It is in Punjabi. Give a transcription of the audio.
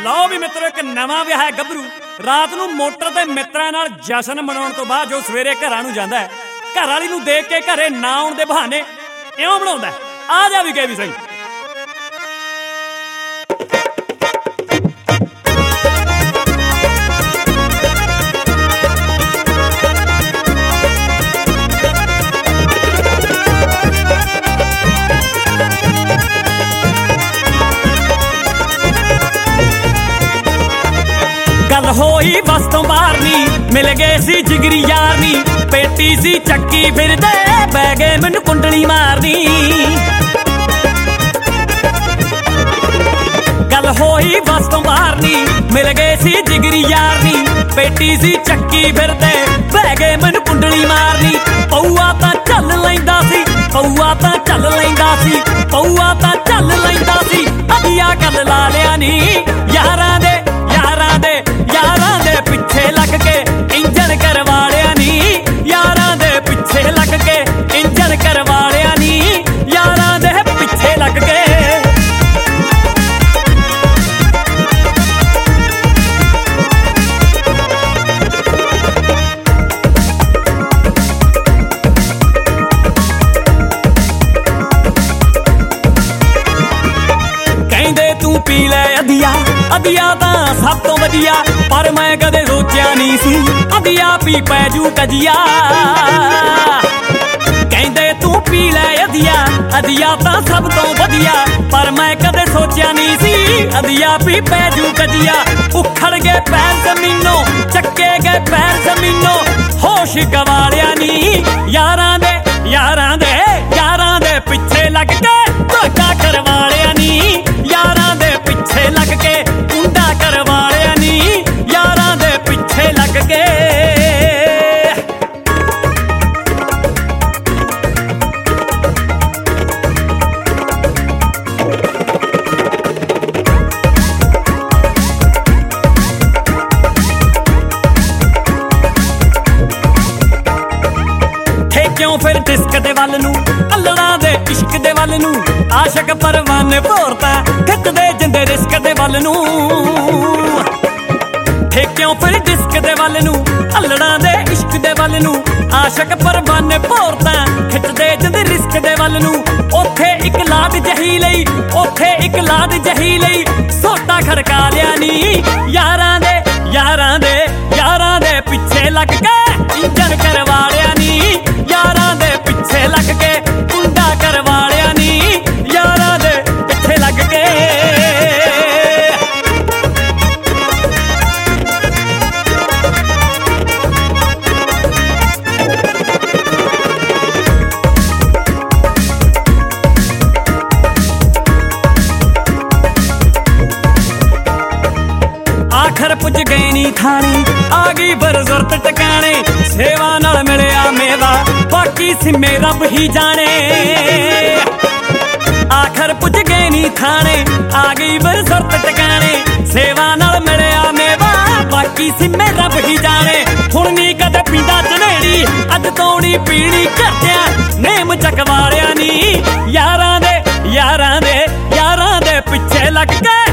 ਲਓ ਵੀ ਮਿੱਤਰੋ, ਇੱਕ ਨਵਾਂ ਵਿਆਹਿਆ ਗੱਭਰੂ ਰਾਤ ਨੂੰ ਮੋਟਰ ਤੇ ਮਿੱਤਰਾਂ ਨਾਲ ਜਸ਼ਨ ਮਨਾਉਣ ਤੋਂ ਬਾਅਦ ਜੋ ਸਵੇਰੇ ਘਰਾਂ ਨੂੰ ਜਾਂਦਾ ਹੈ, ਘਰ ਵਾਲੀ ਨੂੰ ਦੇਖ ਕੇ ਘਰੇ ਨਾ ਆਉਣ ਦੇ ਬਹਾਨੇ ਇਉਂ ਬਣਾਉਂਦਾ, ਆ ਜਾ ਵੀ ਗਏ ਵੀ ਸਹੀ। ਗੱਲ ਹੋਈ ਬਸ ਤੋਂ ਬਾਹਰ ਨੀ, ਮਿਲ ਗਏ ਸੀ ਜਿਗਰੀ ਯਾਰ ਨੀ, ਪੇਟੀ ਸੀ ਚੱਕੀ ਫਿਰਦੇ ਪੈ ਗਏ ਮੈਨੂੰ ਕੁੰਡਲੀ ਮਾਰਨੀ। ਗੱਲ ਹੋਈ ਬਸ ਤੋਂ ਬਾਹਰ ਨੀ, ਮਿਲ ਗਏ ਸੀ ਜਿਗਰੀ ਯਾਰ ਨੀ, ਪੇਟੀ ਸੀ ਚੱਕੀ ਫਿਰਦੇ ਪੈ ਗਏ ਮੈਨੂੰ ਕੁੰਡਲੀ ਮਾਰਨੀ। ਪਊਆ ਤਾਂ ਚੱਲ ਲੈਂਦਾ ਸੀ, ਪਊਆ ਤਾਂ ਚੱਲ ਲੈਂਦਾ ਸੀ, ਪਊਆ ਤਾਂ ਚੱਲ ਲੈਂਦਾ ਸੀ, ਅਧੀਆ ਗੱਲ ਲਾ ਲਿਆ ਨੀ। ਯਾਰਾਂ ਦੇ ਯਾਰਾਂ ਦੇ ਯਾਰਾਂ ਦੇ ਪਿੱਛੇ ਲੱਗ ਕੇ ਇੰਜਣ ਕਰਵਾ ਲਿਆ ਨੀ, ਯਾਰਾਂ ਦੇ ਪਿੱਛੇ ਲੱਗ ਕੇ ਇੰਜਣ ਕਰਵਾ ਲਿਆ ਨੀ, ਯਾਰਾਂ ਦੇ ਪਿੱਛੇ ਲੱਗ ਕੇ। ਕਹਿੰਦੇ ਤੂੰ ਪੀ ਲੈ ਅਧੀਆ, ਅਧੀਆ ਤਾਂ ਸਭ ਤੋਂ ਵਧੀਆ, ਪਰ ਮੈਂ ਕਦੇ ਸੋਚਿਆ ਨਹੀਂ ਸੀ ਅਧੀਆ ਪੀ ਪੈ ਜੂ ਕਜੀਆ। ਕਹਿੰਦੇ ਤੂੰ ਪੀ ਲੈ ਅਧੀਆ, ਅਧੀਆ ਤਾਂ ਸਭ ਤੋਂ ਵਧੀਆ, ਪਰ ਮੈਂ ਕਦੇ ਸੋਚਿਆ ਨਹੀਂ ਸੀ ਅਧੀਆ ਪੀ ਪੈ ਜੂ ਕਜੀਆ। ਉਖੜ ਗਏ ਪੈਰ ਜ਼ਮੀਨੋਂ, ਚੱਕੇ ਗਏ ਪੈਰ ਜ਼ਮੀਨੋਂ, ਹੋਸ਼ ਗਵਾ ਲਿਆ ਨੀ। ਯਾਰਾਂ ਦੇ ਯਾਰਾਂ ਦੇ ਯਾਰਾਂ ਦੇ ਪਿੱਛੇ ਲੱਗ ਕੇ ਧੋਖਾ ਕਰਵਾ ਲਿਆ ਨੀ, ਯਾਰਾਂ ਦੇ ਪਿੱਛੇ ਲੱਗ ਕੇ ਕੁੰਡਾ ਕਰਵਾ ਲਿਆ ਨੀ, ਯਾਰਾਂ ਦੇ ਪਿੱਛੇ ਲੱਗ ਕੇ। ਕਿਉਂ ਫਿਰ ਡਿਸਕ ਦੇ ਵੱਲ ਨੂੰ, ਅੱਲੜਾਂ ਦੇ ਇਸ਼ਕ ਦੇ ਵੱਲ ਨੂੰ, ਆਸ਼ਕ ਪਰਵਾਨੇ ਭੋਰਤਾ ਖਿੱਚਦੇ ਜਿੰਦੇ ਰਿਸਕ ਦੇ ਵੱਲ ਨੂੰ। ਕਿਉਂ ਫਿਰ ਡਿਸਕ ਦੇ ਵੱਲ ਨੂੰ, ਅੱਲੜਾਂ ਦੇ ਇਸ਼ਕ ਦੇ ਵੱਲ ਨੂੰ, ਆਸ਼ਕ ਪਰਵਾਨੇ ਭੋਰਤਾ ਖਿੱਚਦੇ ਜਿੰਦੇ ਰਿਸਕ ਦੇ ਵੱਲ ਨੂੰ। ਉੱਥੇ ਇੱਕ ਲਾਟ ਜਹੀ ਲਈ, ਉੱਥੇ ਇੱਕ ਲਾਟ ਜਹੀ ਲਈ, ਸੋਟਾ ਖੜਕਾ ਲਿਆ ਨੀ। ਯਾਰਾਂ ਦੇ ਯਾਰਾਂ ਦੇ ਯਾਰਾਂ ਦੇ ਪਿੱਛੇ ਲੱਗ ਕੇ ਇੰਜਣ ਕਰਵਾ ਲਿਆ ਨੀ, ਯਾਰਾਂ ਦੇ ਪਿੱਛੇ ਲੱਗ ਕੇ ਕੁੰਡਾ ਕਰਵਾ ਲਿਆ ਨੀ, ਯਾਰਾਂ ਦੇ ਪਿੱਛੇ ਲੱਗ ਕੇ। ਆਖਰ ਪੁੱਜ ਗਏ ਨੀ ਥਾਣੇ, ਆ ਗਈ ਬਰਜ਼ੁਰਤ ਟਿਕਾਣੇ, ਸੇਵਾ ਨਾਲ ਮਿਲਿਆ ਮੇਵਾ ਬਾਕੀ ਸਿੰਮੇ ਰੱਬ ਹੀ ਜਾਣੇ। ਆਖਰ ਪੁੱਜ ਗਏ ਨੀ ਥਾਣੇ, ਆ ਗਈ ਬਰਜ਼ੁਰਤ ਟਿਕਾਣੇ, ਸੇਵਾ ਨਾਲ ਮਿਲਿਆ ਮੇਵਾ ਬਾਕੀ ਸਿੰਮੇ ਰੱਬ ਹੀ ਜਾਣੇ। ਹੁਣ ਨੀ ਕਦੇ ਪੀਂਦਾ ਝਨੇੜੀ, ਅੱਜ ਤੋਂ ਨੀ ਪੀਣੀ ਘਰਦਿਆਂ ਨੇਮ ਚੱਕਵਾ ਲਿਆ ਨੀ। ਯਾਰਾਂ ਦੇ ਯਾਰਾਂ ਦੇ ਯਾਰਾਂ ਦੇ ਪਿੱਛੇ ਲੱਗ ਕੇ